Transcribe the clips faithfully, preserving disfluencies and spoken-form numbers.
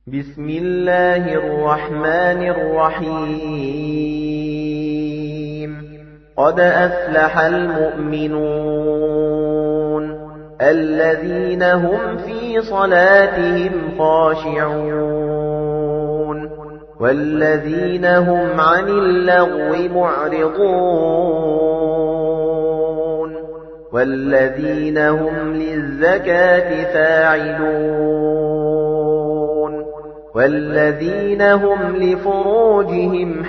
بسم الله الرحمن الرحيم قد أفلح المؤمنون الذين هم في صلاتهم خاشعون والذين هم عن اللغو معرضون والذين هم للزكاة فاعلون والذين هم لفروجهم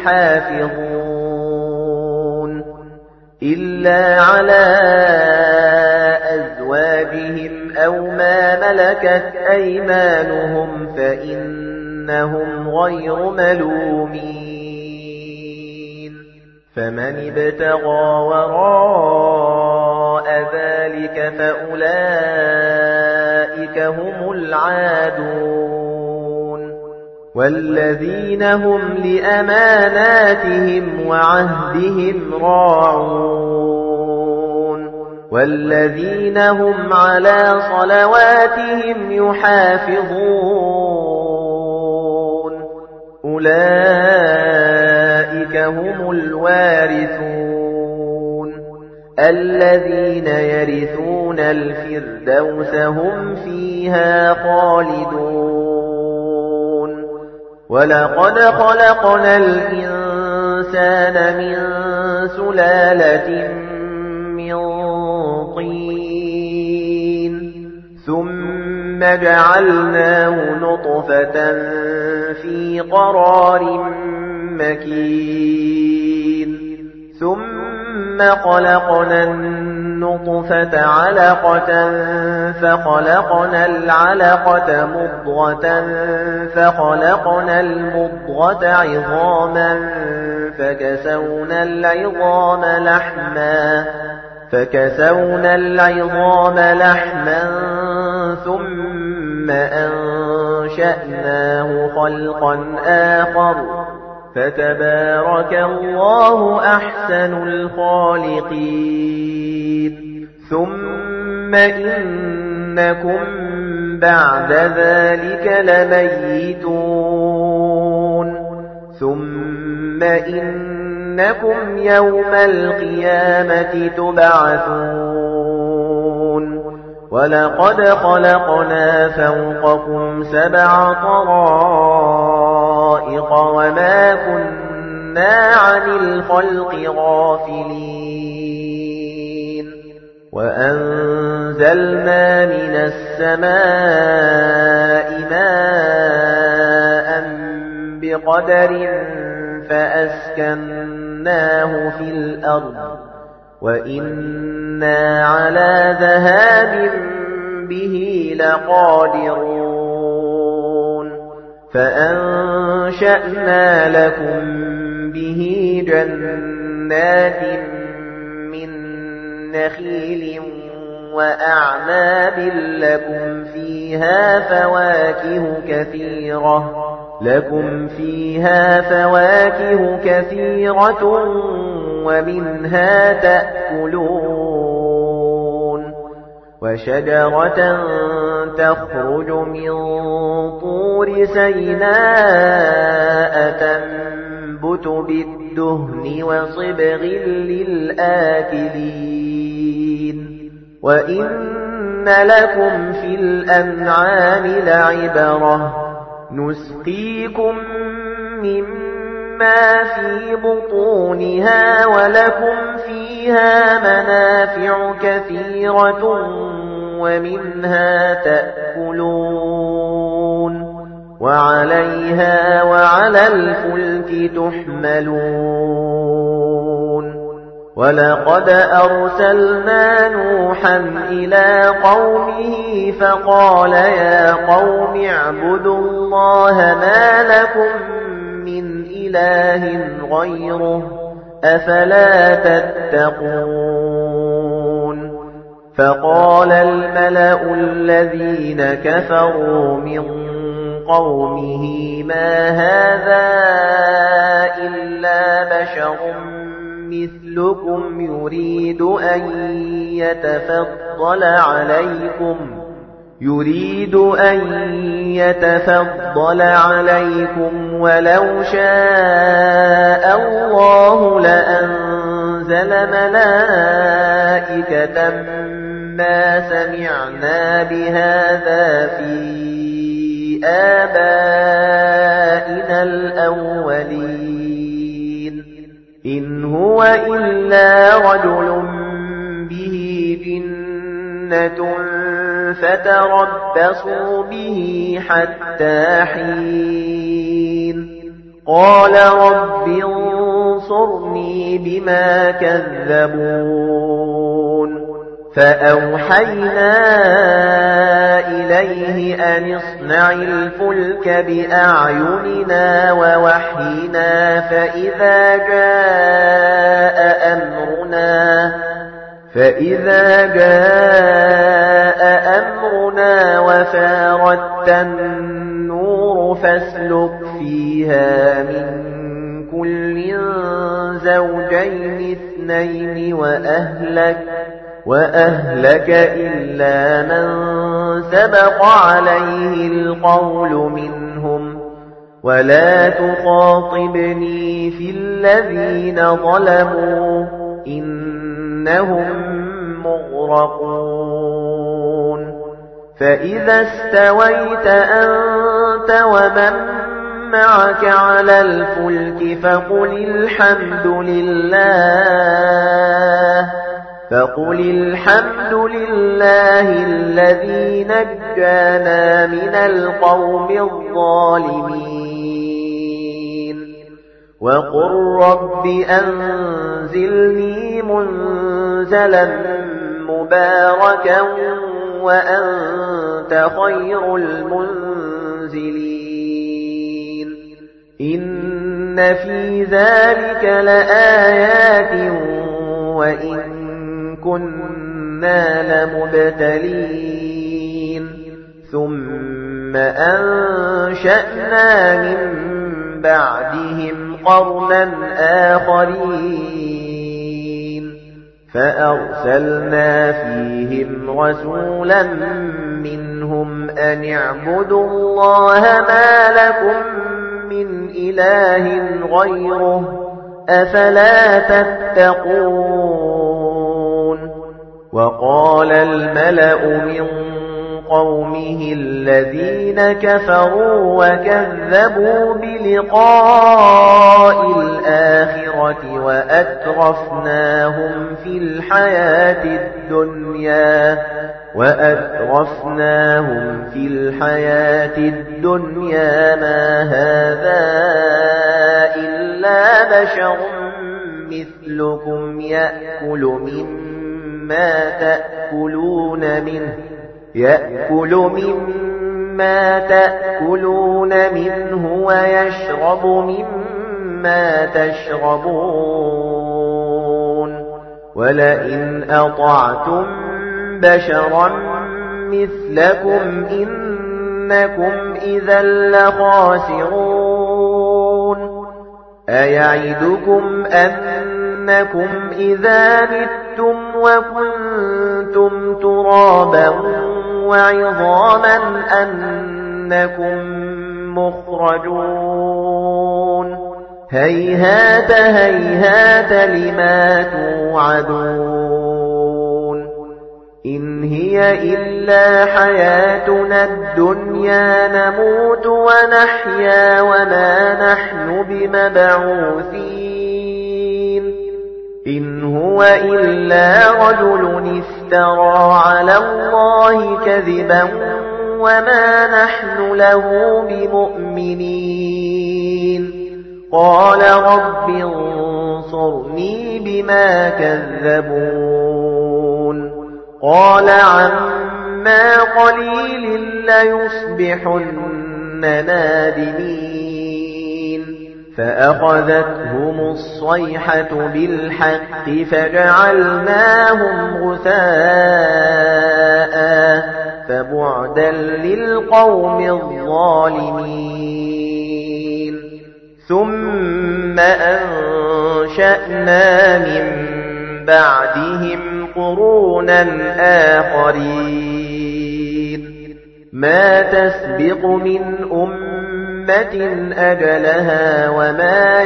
حافظون إلا على أزواجهم أو ما ملكت أيمانهم فإنهم غير ملومين فمن ابتغى وراء ذلك فأولئك هم العادون والذين هم لأماناتهم وعهدهم راعون والذين هم على صلواتهم يحافظون أولئك هم الوارثون الذين يرثون الفردوس هم فيها خالدون وَلَقَدْ خَلَقْنَا الْإِنسَانَ مِنْ سُلَالَةٍ مِنْ طِينٍ ثُمَّ جَعَلْنَاهُ نُطْفَةً فِي قَرَارٍ مَكِينٍ ثُمَّ خَلَقْنَا النُّطْفَةَ عَلَقَةً فَخَلَقْنَا الْعَلَقَةَ مُضْغَةً فَخَلَقْنَا الْمُضْغَةَ عِظَامًا فَكَسَوْنَا الْعِظَامَ لَحْمًا فَكَسَوْنَا الْعِظَامَ لَحْمًا ثُمَّ أَنشَأْنَاهُ خَلْقًا آخَرَ فَتَبَارَكَ اللَّهُ أَحْسَنُ الْخَالِقِينَ ثُمَّ إِنَّكُمْ بَعْدَ ذَلِكَ لَمَيِّتُونَ ثُمَّ إِنَّكُمْ يَوْمَ الْقِيَامَةِ تُبْعَثُونَ وَلَقَدْ خَلَقْنَا فَوْقَكُمْ سَبْعَ طَرَائِقَ وَمَا كُنَّا عَنِ الْخَلْقِ غَافِلِينَ وَأَنزَلْنَا مِنَ السَّمَاءِ مَاءً بِقَدَرٍ فَأَسْكَنَّاهُ فِي الْأَرْضِ وَإِنَّا عَلَى ذَهَابٍ بِهِ لَقَادِرُونَ فَأَنشَأْنَا لَكُم بِهِ جَنَّاتٍ مِّن نَّخِيلٍ وَأَعْنَابٍ لَّكُمْ فِيهَا فَوَاكِهُ كَثِيرَةٌ لَكُمْ فِيهَا فَوَاكِهُ كَثِيرَةٌ وَمِنْهَا تَأْكُلُونَ وَشَجَرَةً تَخْرُجُ مِنْ طُورِ سَيْنَاءَ تَنبُتُ بِالدُّهْنِ وَصِبْغٍ لِلْآكِلِينَ وَإِنَّ لَكُمْ فِي الْأَنْعَامِ لَعِبْرَةً نُسْقِيكُم مِّمَّا فِي بُطُونِهَا وَلَكُمْ فِيهَا مَنَافِعُ كَثِيرَةٌ وَمِنْهَا تَأْكُلُونَ وَعَلَيْهَا وَعَلَى الْفُلْكِ تُحْمَلُونَ وَلَقَدْ أَرْسَلْنَا نُوحًا إِلَى قَوْمِهِ فَقَالَ يَا قَوْمِ اعْبُدُوا اللَّهَ مَا لَكُمْ مِنْ إِلَٰهٍ غَيْرُهُ أَفَلَا تَتَّقُونَ فَقَالَ الْمَلَأُ الَّذِينَ كَفَرُوا مِنْ قَوْمِهِ مَا هَذَا إِلَّا بَشَرٌ مِثْلُكُمْ يُرِيدُ أَن يَتَفَضَّلَ عَلَيْكُمْ يُرِيدُ أَن يَتَفَضَّلَ فَضَّلَ عَلَيْكُمْ وَلَوْ شَاءَ اللَّهُ لَأَنزَلَ مَلَائِكَةً مَا سَمِعْنَا بِهَذَا فِي آبَائِنَا الْأَوَّلِينَ إِنْ هُوَ إِلَّا رَجُلٌ بِهِ جِنَّةٌ فَتَرَبَّصُوا بِهِ حَتَّى حِينٍ قَالَ رَبِّ انصُرْنِي بِمَا كَذَّبُونِ فَأَوْحَيْنَا إِلَيْهِ أَنِ اصْنَعِ الْفُلْكَ بِأَعْيُنِنَا وَوَحْيِنَا فَإِذَا جَاءَ أَمْرُنَا فَإِذَا جَاءَ أَمْرُنَا وَفَارَتِ النُّورُ فَاسْلُكْ فِيهَا مِنْ كُلٍّ زَوْجَيْنِ اثْنَيْنِ وَأَهْلَكَ وَأَهْلَكَ إِلَّا مَنْ سَبَقَ عَلَيْهِ الْقَوْلُ مِنْهُمْ وَلَا تُخَاطِبْنِي فِي الَّذِينَ ظَلَمُوا إِنَّهُمْ مُغْرَقُونَ فَإِذَا اسْتَوَيْتَ أَنْتَ وَمَنْ مَعَكَ عَلَى الْفُلْكِ فَقُلِ الْحَمْدُ لِلَّهِ فَقُلِ الْحَمْدُ لِلَّهِ الَّذِي نَجَّانَا مِنَ الْقَوْمِ الظَّالِمِينَ وَقُلْ رَبِّ أَنزِلْنِي مُنزَلًا مُبَارَكًا وَأَنْتَ خَيْرُ الْمُنزِلِينَ إِنَّ فِي ذَلِكَ لَآيَاتٍ وَإِنَّ كُنَّا لَمُبْتَلِينَ ثُمَّ أَنشَأْنَا مِن بَعْدِهِمْ قَرْنًا آخَرِينَ فَأَرْسَلْنَا فِيهِمْ رَسُولًا مِّنْهُمْ أَنِ اعْبُدُوا اللَّهَ مَا لَكُمْ مِنْ إِلَٰهٍ غَيْرُهُ أَفَلَا تَتَّقُونَ وَقَالَ الْمَلَأُ مِنْ قَوْمِهِ الَّذِينَ كَفَرُوا وَكَذَّبُوا بِلِقَاءِ الْآخِرَةِ وَأَتْرَفْنَاهُمْ فِي الْحَيَاةِ الدُّنْيَا وَأَتْرَفْنَاهُمْ فِي الْحَيَاةِ الدُّنْيَا مَا هَذَا إِلَّا بَشَرٌ مِثْلُكُمْ يَأْكُلُ مِمَّا تَأْكُلُونَ مِنْهُ يَأْكُلُ مِمَّا تَأْكُلُونَ مِنْهُ وَيَشْرَبُ مِمَّا تَشْرَبُونَ وَلَئِنْ أَطَعْتُمْ بَشَرًا مِثْلَكُمْ إِنَّكُمْ إِذًا لَخَاسِرُونَ أَيَعِدُكُمْ أَنَّكُمْ إِذَا مِتُّمْ وَكُنْتُمْ تُرَابًا وَعِظَامًا أَنَّكُمْ مُخْرَجُونَ هَيْهَاتَ هَيْهَاتَ لِمَا تُوعَدُونَ إِنْ هِيَ إِلَّا حَيَاتُنَا الدُّنْيَا نَمُوتُ وَنَحْيَا وَمَا نَحْنُ بِمَبْعُوثِينَ إِنْ هُوَ إِلَّا رَجُلٌ افْتَرَى عَلَى اللَّهِ كَذِبًا وَمَا نَحْنُ لَهُ بِمُؤْمِنِينَ قَالَ رَبِّ انصُرْنِي بِمَا كَذَّبُونِ قَالَ عَمَّا قَلِيلٍ لَّيُصْبِحُنَّ نَادِمِينَ فَأَخَذَتْهُمُ الصَّيْحَةُ بِالْحَقِّ فَجَعَلْنَاهُمْ غُثَاءً فَبُعْدًا لِّلْقَوْمِ الظَّالِمِينَ ثُمَّ أَنشَأْنَا مِن بَعْدِهِمْ قُرُونًا آخَرِينَ مَا تَسْبِقُ مِنْ أُمَّةٍ أَجَلَهَا وَمَا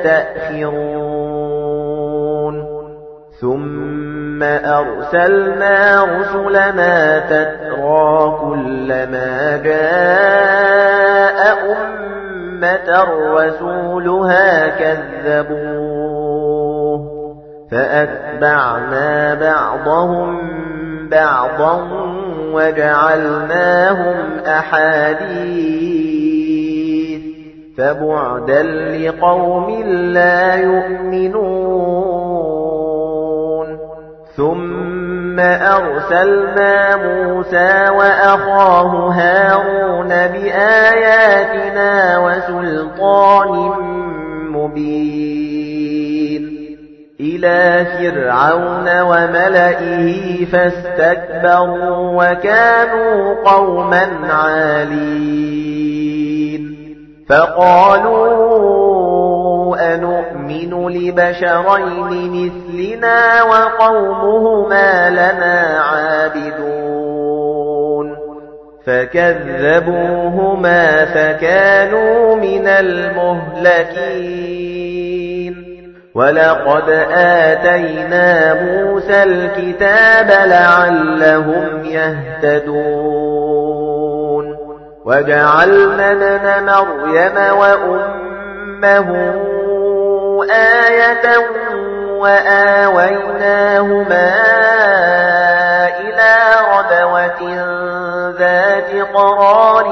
يَسْتَأْخِرُونَ ثُمَّ أَرْسَلْنَا رُسُلَنَا تَتْرَىٰ كُلَّمَا جَاءَ أُمَّةً رَّسُولُهَا كَذَّبُوهُ فَأَتْبَعْنَا بَعْضَهُم بَعْضًا وَجَعَلْنَاهُمْ أَحَادِيثَ فَبُعْدًا لِقَوْمٍ لَّا يُؤْمِنُونَ ثُمَّ أَرْسَلْنَا مُوسَىٰ وَأَخَاهُ هَارُونَ بِآيَاتِنَا وَسُلْطَانٍ مُّبِينٍ إِلَىٰ فِرْعَوْنَ وَمَلَئِهِ فَاسْتَكْبَرُوا وَكَانُوا قَوْمًا عَالِينَ فَقَالُوا أَنُؤْمِنُ لِبَشَرَيْنِ مِثْلِنَا وَقَوْمُهُمَا لَنَا عَابِدُونَ فَكَذَّبُوهُمَا فَكَانُوا مِنَ الْمُهْلَكِينَ وَلَقَدْ آتَيْنَا مُوسَى الْكِتَابَ لَعَلَّهُمْ يَهْتَدُونَ وَجَعَلْنَا ابْنَ مَرْيَمَ وَأُمَّهُ آيَةً وَآوَيْنَاهُمَا إِلَىٰ رَبْوَةٍ ذَاتِ قَرَارٍ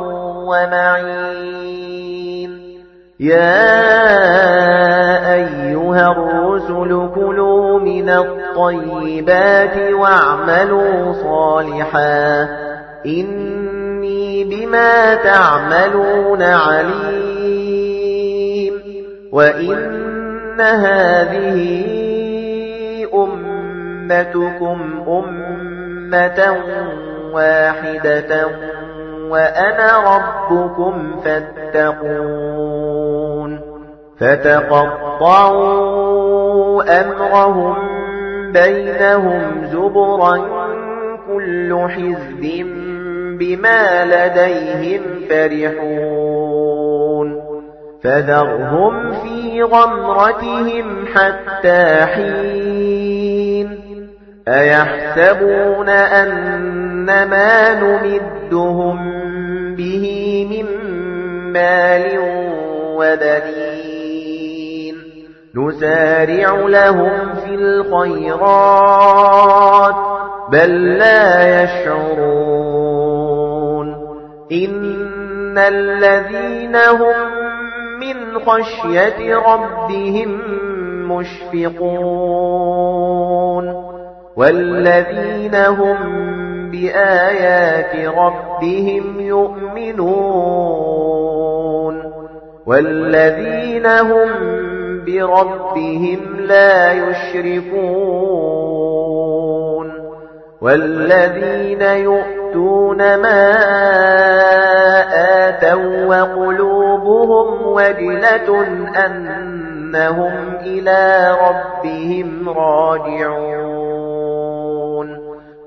وَمَعِينٍ يَا أَيُّهَا الرُّسُلُ كُلُوا مِنَ الطَّيِّبَاتِ وَاعْمَلُوا صَالِحًا إِنِّي بِمَا تَعْمَلُونَ عَلِيمٌ وَإِنَّ هَٰذِهِ أُمَّتُكُمْ أُمَّةً وَاحِدَةً وَأَنَا رَبُّكُمْ فَاتَّقُونِ فَتَقَطَّعُوا أَمْرَهُم بَيْنَهُمْ زُبُرًا كُلُّ حِزْبٍ بِمَا لَدَيْهِمْ فَرِحُونَ فَذَرْهُمْ فِي غَمْرَتِهِمْ حَتَّىٰ حِينٍ أَيَحْسَبُونَ أَنَّمَا نُمِدُّهُم بِهِ مِن مَّالٍ وَبَنِينَ نُسَارِعُ لَهُمْ فِي الْخَيْرَاتِ بَل لَّا يَشْعُرُونَ إِنَّ الَّذِينَ هُم مِّنْ خَشْيَةِ رَبِّهِم مُّشْفِقُونَ وَالَّذِينَ هُمْ بِآيَاتِ رَبِّهِمْ يُؤْمِنُونَ وَالَّذِينَ هُمْ بِرَبِّهِمْ لَا يُشْرِكُونَ وَالَّذِينَ يُؤْتُونَ مَا آتَوا وَقُلُوبُهُمْ وَجِلَةٌ أَنَّهُمْ إِلَى رَبِّهِمْ راجعون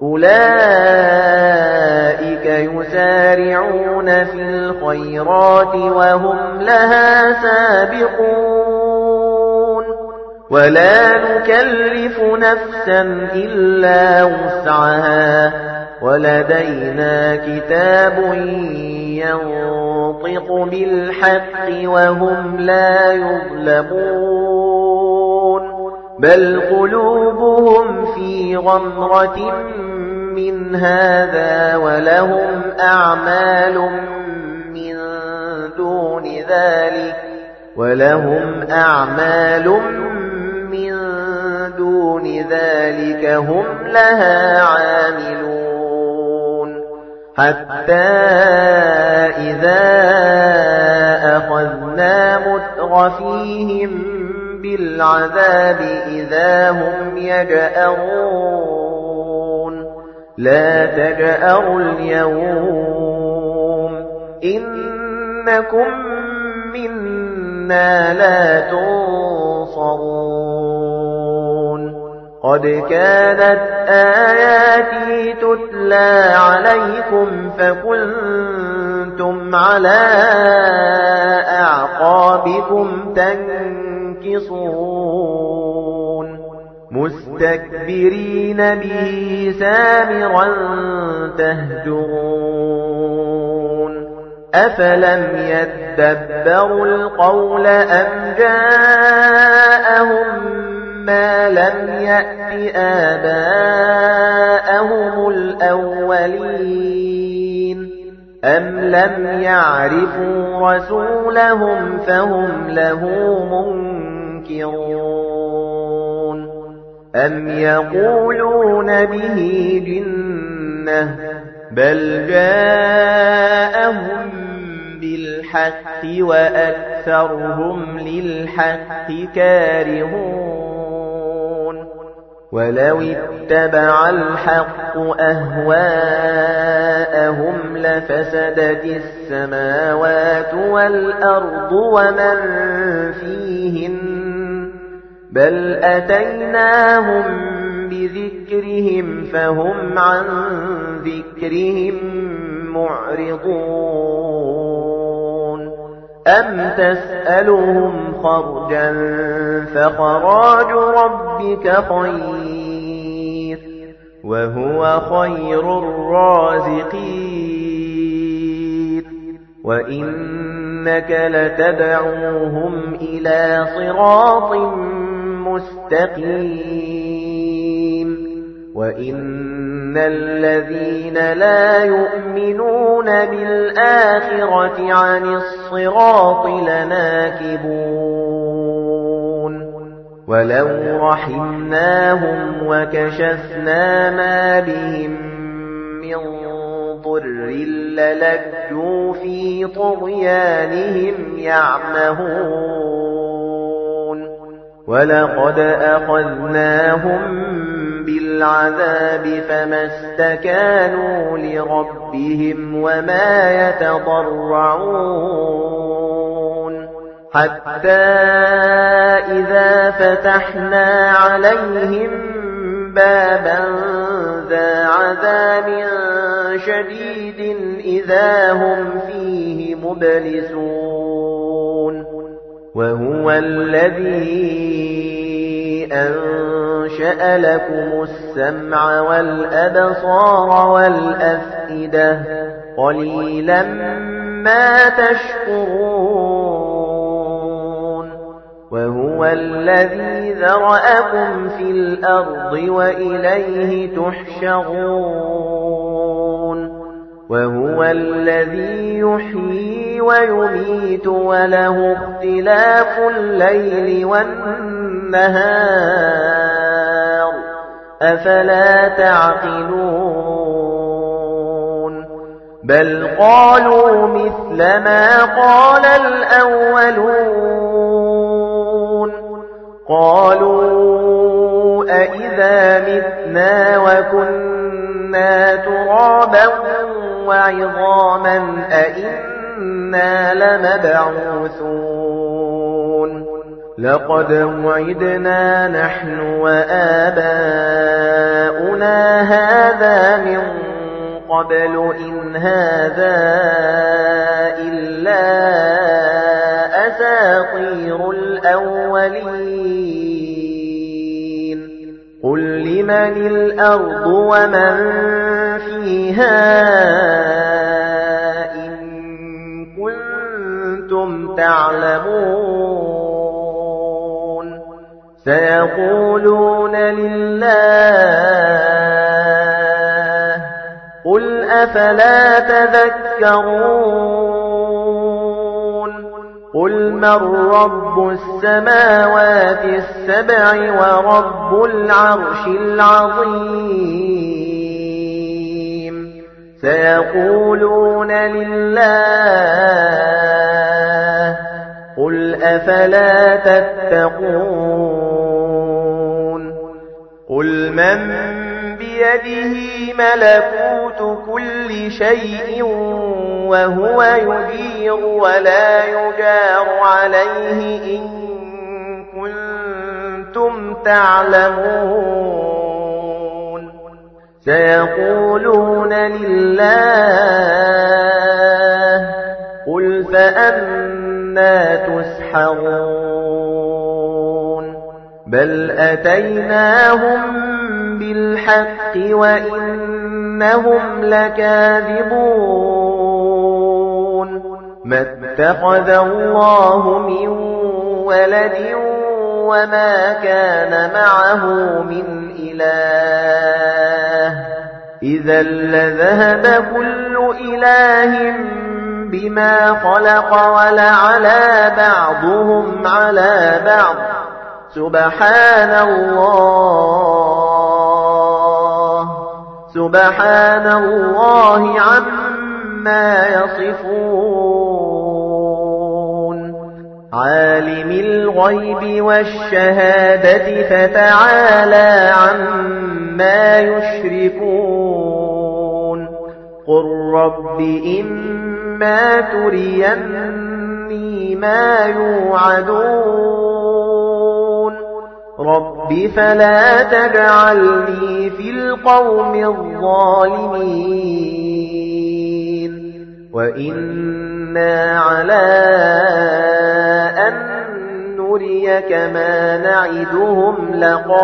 أُولَئِكَ يُسَارِعُونَ فِي الْخَيْرَاتِ وَهُمْ لَهَا سَابِقُونَ وَلَا نُكَلِّفُ نَفْسًا إِلَّا وُسْعَهَا وَلَدَيْنَا كِتَابٌ يَنطِقُ بِالْحَقِّ وَهُمْ لَا يُظْلَمُونَ بَلْ قُلُوبُهُمْ فِي غَمْرَةٍ مِّنْ هَٰذَا وَلَهُمْ أَعْمَالٌ مِّن دُونِ ذَلِكَ وَلَهُمْ أَعْمَالٌ مِّن دُونِ ذَلِكَ هُمْ لَهَا عَامِلُونَ حَتَّىٰ إِذَا أَخَذْنَا مُتْرَفِيهِم بِالْعَذَابِ إِذَا هُمْ يَجْأَرُونَ لَا تَجْأَرُوا الْيَوْمَ إِنَّكُم مِّنَّا لَا تُنصَرُونَ قد كانت آياتي تتلى عليكم فكنتم على أعقابكم تنكصون مستكبرين به سامرا تهجرون أفلم يدبروا القول أم جاءهم ما لم يأت آباءهم الأولين أم لم يعرفوا رسولهم فهم له منكرون أم يقولون به جنة بل جاءهم بالحق وأكثرهم للحق كارهون ولو اتبع الحق أهواءهم لفسدت السماوات والأرض ومن فيهن بل أتيناهم بذكرهم فهم عن ذكرهم معرضون أم تسألهم خرجا فخراج ربك خير وهو خير الرازقين وإنك لتدعوهم إلى صراط مستقيم وإن الذين لا يؤمنون بالآخرة عن الصراط لناكبون ولو رحمناهم وكشفنا ما بهم من ضر للجوا في طغيانهم يعمهون ولقد أخذناهم بالعذاب فما استكانوا لربهم وما يتضرعون حتى إذا فتحنا عليهم بابا ذا عذاب شديد إذا هم فيه مبلسون وهو الذي أنشأ لكم السمع والأبصار والأفئدة قليلا ما تشكرون وهو الذي ذرأكم في الأرض وإليه تحشرون وهو الذي يحيي ويميت وله اختلاف الليل والنهار أفلا تعقلون بل قالوا مثل ما قال الأولون قالوا أئذا متنا وكنا ترابا وعظاما أئنا لمبعوثون لقد وعدنا نحن وآباؤنا هذا من قبل إن هذا إلا أساطير الأولين قل لمن الأرض ومن فيها إن كنتم تعلمون سيقولون لله قل أفلا تذكرون قل من رب السماوات السبع ورب العرش العظيم سيقولون لله قل أفلا تتقون قل من بيده ملكوت كل شيء وهو يجير ولا يجار عليه إن كنتم تعلمون سيقولون لله قل فأنى تسحرون بل أتيناهم بالحق وإنهم لكاذبون ما اتخذ الله من ولد وما كان معه من إله إذا لذهب كل إله بما خلق ولعلى بعضهم على بعض سبحان الله سبحان الله عما يصفون عالم الغيب والشهادة فتعالى عما يشركون قل رب إما تريني ما يوعدون رب فلا تجعلني في القوم الظالمين وإنا على أن نريك ما نعدهم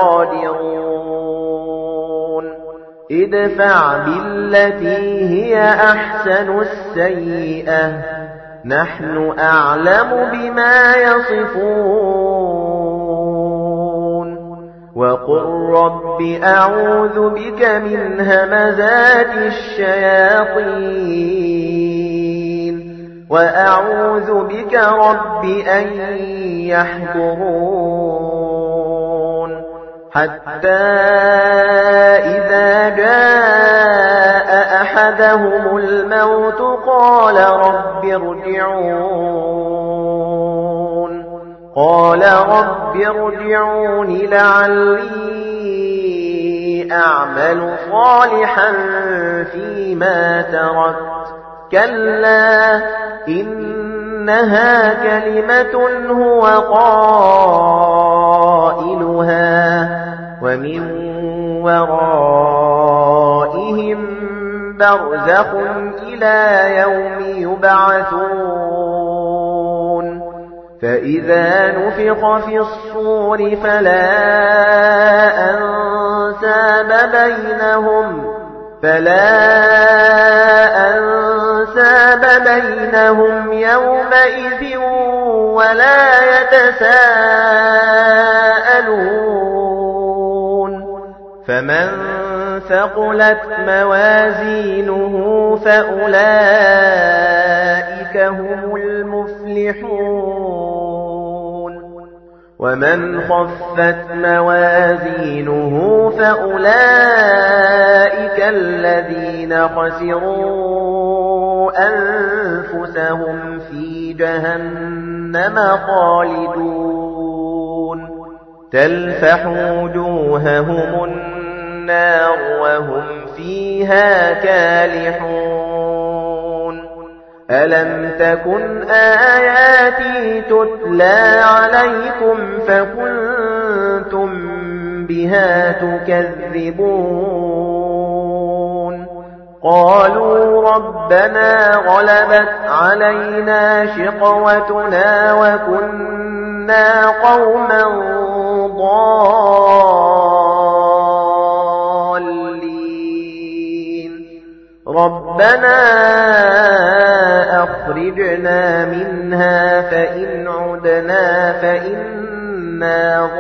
لقادرون ادفع بالتي هي أحسن السيئة نحن أعلم بما يصفون وقل رب أعوذ بك من همزات الشياطين وأعوذ بك رب أن يحضرون حتى إذا جاء أحدهم الموت قال رب ارجعون قال رب ارجعون لعلي أعمل صالحا فيما تركت كلا إنها كلمة هو قائلها ومن ورائهم برزخ إلى يوم يبعثون فإذا نفخ في الصور فلا أنساب بينهم فلا أنساب بينهم يومئذ ولا يتساءلون فمن ثقلت موازينه فأولئك هم المفلحون ومن خفت موازينه فأولئك الذين خسروا أنفسهم في جهنم خالدون تلفح وجوههم النار وهم فيها كالحون ألم تكن آياتي تتلى عليكم فكنتم بها تكذبون قالوا ربنا غلبت علينا شقوتنا وكنا قوما ضالين ربنا أخرجنا منها فإن عدنا فإنا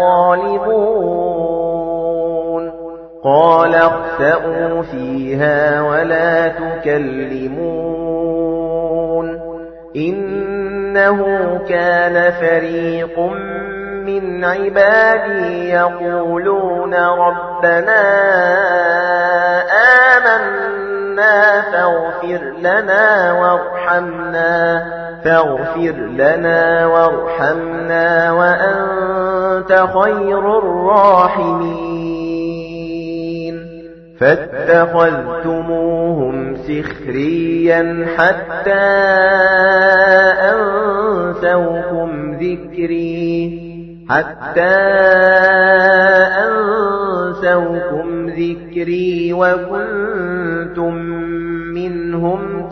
ظالمون قال اخسئوا فيها ولا تكلمون إنه كان فريق من عبادي يقولون ربنا آمنا فاغفر لنا وارحمنا فاغفر لنا وارحمنا وأنت خير الراحمين فاتخذتموهم سخريا حتى أنسوكم ذكري حتى ذِكْرِي وَكُنْتُمْ مِنْهُمْ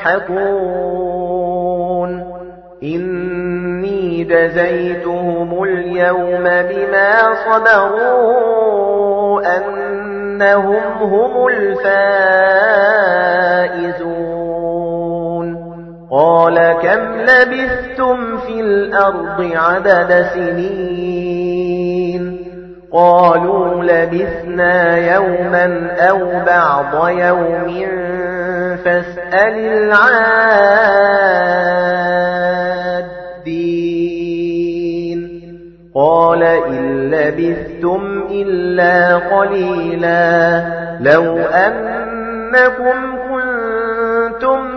تَضْحَكُونَ إِنِّي جَزَيْتُهُمُ الْيَوْمَ بِمَا صَبَرُوا أَنَّهُمْ هُمُ الْفَائِزُونَ قَالَ كَمْ لَبِثْتُمْ فِي الْأَرْضِ عَدَدَ سِنِينَ قَالُوا لَبِثْنَا يَوْمًا أَوْ بَعْضَ يَوْمٍ فَاسْأَلِ الْعَادِّينَ قَالَ إِن لَّبِثْتُمْ إِلَّا قَلِيلًا لَّوْ أَنَّكُمْ كُنتُمْ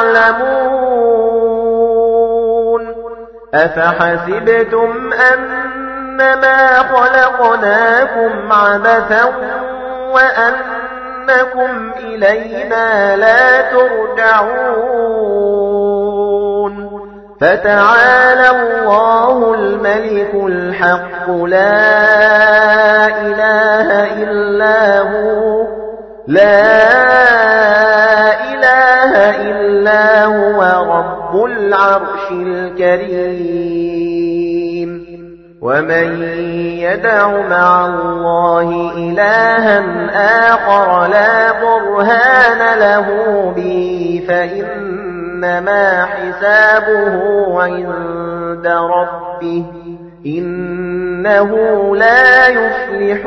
تَعْلَمُونَ أَفَحَسِبْتُمْ أَنَّمَا خَلَقْنَاكُمْ عَبَثًا وَأَنَّكُمْ إِلَيْنَا لَا تُرْجَعُونَ فَتَعَالَى اللَّهُ الْمَلِكُ الْحَقُّ لَا إِلَٰهَ إِلَّا هُوَ لَا إِلَٰهَ إِلَّا هُوَ رَبُّ الْعَرْشِ الْكَرِيمِ وَمَن يَدْعُ مَعَ اللَّهِ إِلَٰهًا آخَرَ لَا بُرْهَانَ لَهُ بِهِ فَإِنَّمَا حِسَابُهُ عِندَ رَبِّهِ إِنَّهُ لَا يُفْلِحُ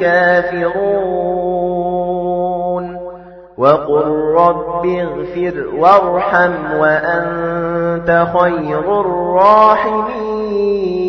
الْكَافِرُونَ وَقُل رَّبِّ اغْفِرْ وَارْحَمْ وَأَنتَ خَيْرُ الرَّاحِمِينَ